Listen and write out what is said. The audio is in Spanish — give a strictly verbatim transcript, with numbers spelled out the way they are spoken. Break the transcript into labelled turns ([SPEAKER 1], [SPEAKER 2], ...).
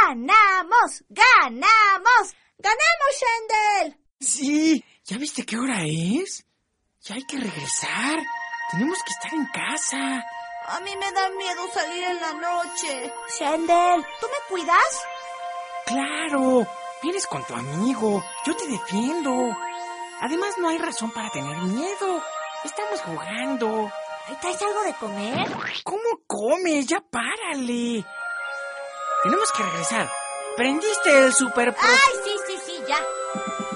[SPEAKER 1] ¡Ganamos! ¡Ganamos! ¡Ganamos, Shendel!
[SPEAKER 2] Sí, ¿ya viste qué hora es? Ya hay que regresar. Tenemos que estar en casa.
[SPEAKER 1] A mí me da miedo salir en la noche. Shendel, ¿tú me cuidas?
[SPEAKER 2] ¡Claro! Vienes con tu amigo. Yo te defiendo. Además, no hay razón para tener miedo. Estamos jugando.
[SPEAKER 1] ¿Traes algo de comer?
[SPEAKER 2] ¿Cómo comes? Ya párale. Tenemos que regresar. ¿Prendiste el super pro...
[SPEAKER 1] ¡Ay, sí, sí, sí, ya!